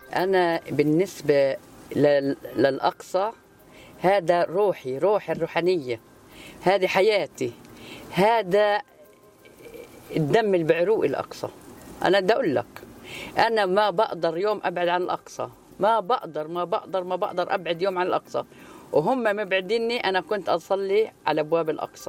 أنا بالنسبة للأقصى هذا روحي، روحي الروحانية، هذه حياتي، هذا الدم اللي بعروق الأقصى. أنا بدي أقول لك أنا ما بقدر يوم أبعد عن الأقصى، ما بقدر أبعد يوم عن الأقصى، وهم مبعديني. أنا كنت أصلي على أبواب الأقصى.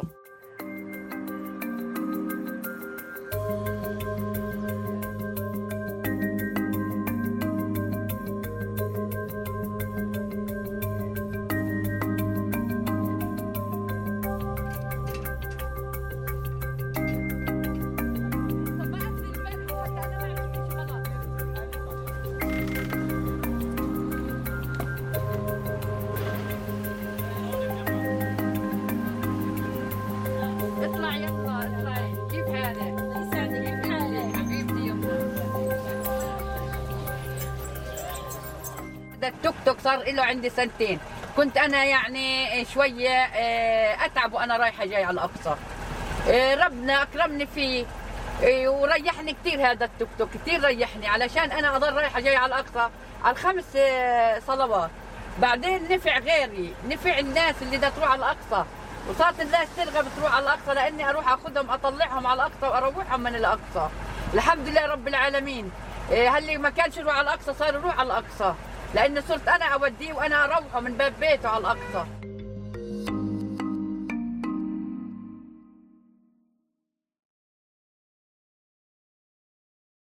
التوك توك صار له عندي سنتين. كنت أنا يعني شوية أتعب وأنا رايحة جاي على الأقصى. ربنا أكرمني فيه وريحني كتير. هذا التوك توك كتير ريحني علشان أنا أضل رايحة جاي على الأقصى على 5 صلوات. بعدين نفع غيري، نفع الناس اللي بدها تروح على الأقصى، وصارت الناس ترغب تروح على الأقصى لأني أروح أخذهم أطلعهم على الأقصى وأروحهم من الأقصى. الحمد لله رب العالمين. هاللي ما كانش يروح على الأقصى صار يروح على الأقصى، لأن صرت أنا أوديه وأنا أروحه من باب بيته على الأقصى.